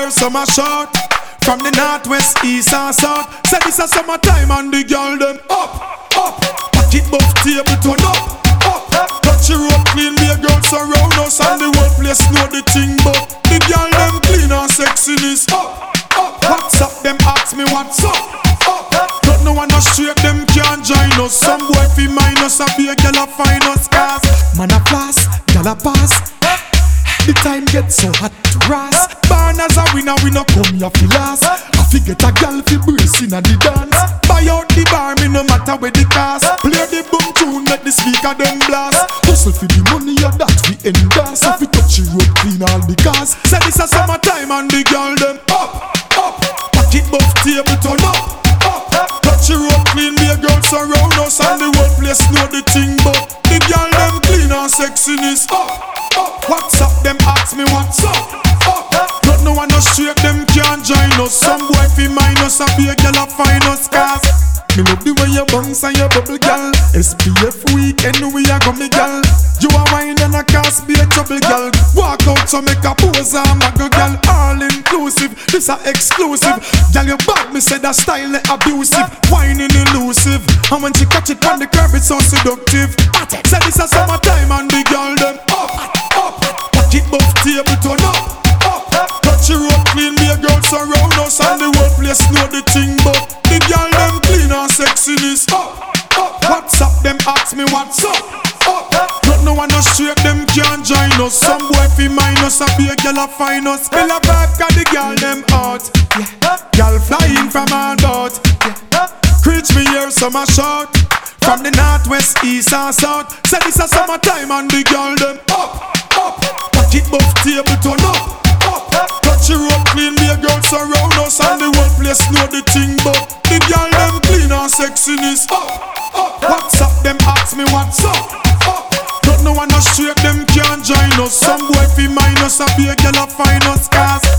year, summer short. From the northwest, east and south. Say this a summertime and the girl them up. Pocket buff table turn up. Touch your rope clean, be a girl surround us. And the whole place know the thing, but the girl them clean and sexiness up. What's up, them ask me what's up. Don't know one no straight, them can't join us. Some boy fi minus, and be a girl a find us. Cause man a floss, girl a pass. The time gets so hot to ras. Born as a winner, we no come here fi last. I fi get a girl fi brace inna the dance. Buy out the bar, me no matter where the cost. Play the boom tune, let the speaker them blast. Hustle fi the money, yeah, that we endorse. If we touch the road, clean all the cars. Say this a summertime and the girl them up. Pocket buff table turn up. Touch the road, clean, be a girl surround us. And the whole place know the thing, but the girl them clean and sexiness up. What's up, them ask me what's up. Don't know one no straight, them can't join us. Some boy fi minus, and be a girl a find us. Cause me love the way you bounce and you bubble, girl. SPF weekend, we a go me girl. You a wine and a cast, be a trouble, girl. Walk out so make a pose and mag a girl. All inclusive, this a exclusive. Girl, your back, me say that style abusive. Whining elusive, and when she catch it on the curb, it's so seductive. Say this a summertime and the girl them up. Pocket buff table turn up. Touch your rope clean, be a girl surround us. And the whole place know the thing, but the girl them clean and sexiness up. What's up, them ask me what's up. Don't know one no straight, them can't join us. Some boy fi minus, and be a girl a find us. Spill a vibe, cause the girl them out. Girl flying from our boat. Reach me here, summer short. From the northwest, east and south. Say this a summertime and the girl them up. Pocket buff table turn up. Touch your rope clean, be a girl surround us. And the whole place know the thing, but the girl them clean and sexiness up. What's up, them ask me what's up. Don't know one no straight, them can't join us. Some boy fi minus, and be a girl a find us. Cause